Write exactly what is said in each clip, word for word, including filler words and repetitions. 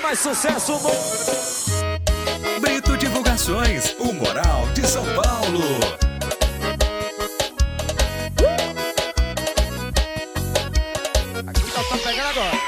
mais sucesso no... Brito Divulgações, o Moral de São Paulo. Aqui tá, tá pegando agora.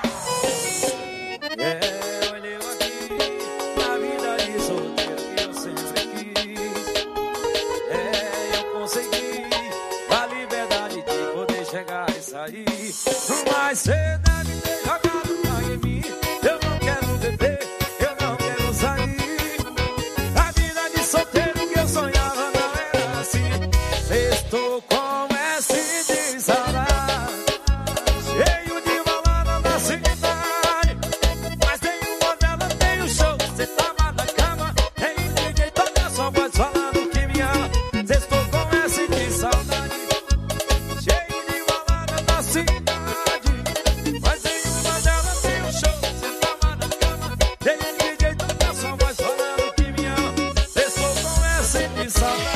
É, olha eu aqui, na vida de solteiro que eu sempre quis. É, eu consegui a liberdade de poder chegar e sair. Mas você deve ter jogado lá em mim. Eu não quero beber, eu não quero sair. A vida de solteiro que eu sonhava não era assim. Estou com S de saudade, cheio de balada na cidade. Mas tem uma dela, tem um show. Cê tava na cama, tem um D J, toca sua voz falando que me ama. Cê estou com S de saudade, cheio de balada na cidade. Mas tem uma dela, tem um show. Cê tava na cama, tem um D J, toca sua voz falando que me ama. Cê estou com S de saudade.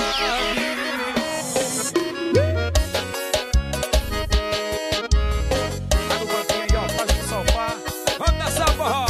Tá no banquinho aí, ó, faz no sofá. Vamos dançar forró.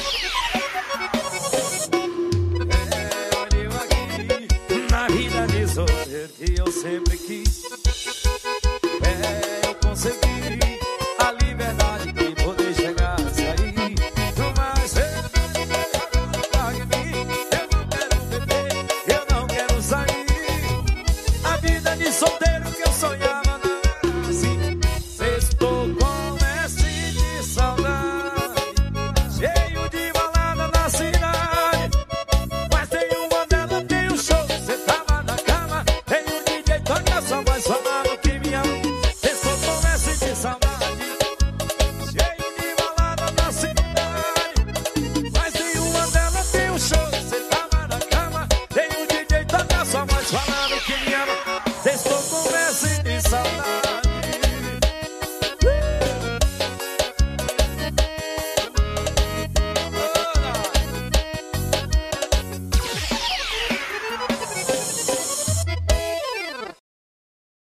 É, olha eu aqui, na vida de solteiro que eu sempre quis. É, eu consegui a liberdade de poder chegar a sair. Mas você paga em mim. Eu não quero beber, eu não quero sair. A vida de solteiro que eu sonhava não era assim. Estou com S de saudade, cheio de balada na cidade. Mas tem uma dela, tem um show. Cê tava na cama, tem um D J, toca sua voz falando que me ama. Estou com S de saudade, cheio de balada na cidade. Mas tem uma dela, tem um show. Cê tava na cama, tem um D J, toca sua voz falando que me ama.